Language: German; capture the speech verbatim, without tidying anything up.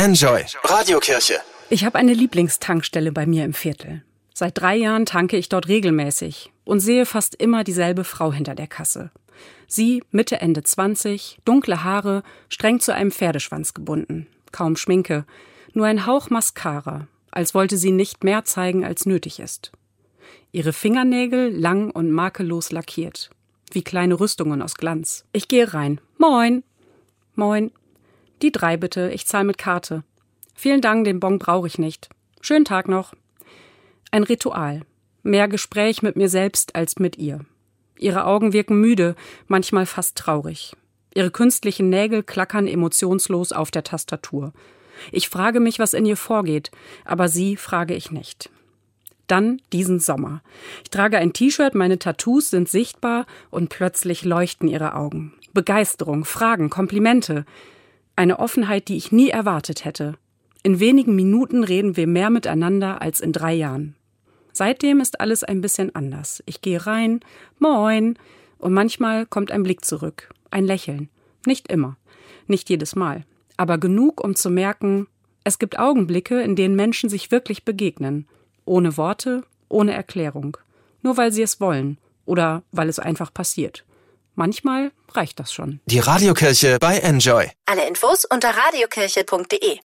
Enjoy Radiokirche. Ich habe eine Lieblingstankstelle bei mir im Viertel. Seit drei Jahren tanke ich dort regelmäßig und sehe fast immer dieselbe Frau hinter der Kasse. Sie, Mitte, Ende zwanzig, dunkle Haare, streng zu einem Pferdeschwanz gebunden. Kaum Schminke, nur ein Hauch Mascara, als wollte sie nicht mehr zeigen, als nötig ist. Ihre Fingernägel lang und makellos lackiert, wie kleine Rüstungen aus Glanz. Ich gehe rein. Moin. Moin. Die drei bitte, ich zahle mit Karte. Vielen Dank, den Bon brauche ich nicht. Schönen Tag noch. Ein Ritual. Mehr Gespräch mit mir selbst als mit ihr. Ihre Augen wirken müde, manchmal fast traurig. Ihre künstlichen Nägel klackern emotionslos auf der Tastatur. Ich frage mich, was in ihr vorgeht, aber sie frage ich nicht. Dann diesen Sommer. Ich trage ein T-Shirt, meine Tattoos sind sichtbar und plötzlich leuchten ihre Augen. Begeisterung, Fragen, Komplimente. Eine Offenheit, die ich nie erwartet hätte. In wenigen Minuten reden wir mehr miteinander als in drei Jahren. Seitdem ist alles ein bisschen anders. Ich gehe rein, moin, und manchmal kommt ein Blick zurück, ein Lächeln. Nicht immer, nicht jedes Mal, aber genug, um zu merken, es gibt Augenblicke, in denen Menschen sich wirklich begegnen. Ohne Worte, ohne Erklärung. Nur weil sie es wollen oder weil es einfach passiert. Manchmal reicht das schon. Die Radiokirche bei Enjoy. Alle Infos unter radiokirche punkt de.